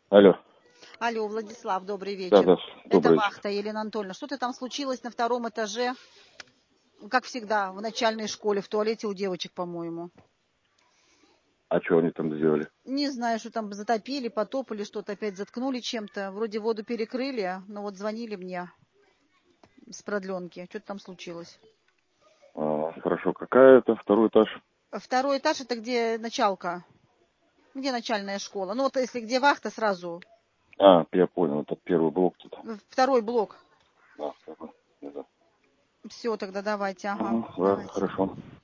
Алло. Алло, Владислав, добрый Да, вечер. да, Это добрый вечер. вахта, Елена Анатольевна. Что-то там случилось на втором этаже, как всегда, в начальной школе, в туалете у девочек, по-моему. А что они там сделали? Не знаю, что там затопили, потопали, что-то опять заткнули чем-то. Вроде воду перекрыли, но вот звонили мне с продленки. Что-то там случилось. Хорошо, какая это? Второй этаж? Второй этаж — это где началка? Где начальная школа? Ну вот если где вахта, сразу. Я понял, это первый блок тут. Второй блок. Да, я понял. Да. Все, тогда давайте, ага. Да, Давайте. хорошо.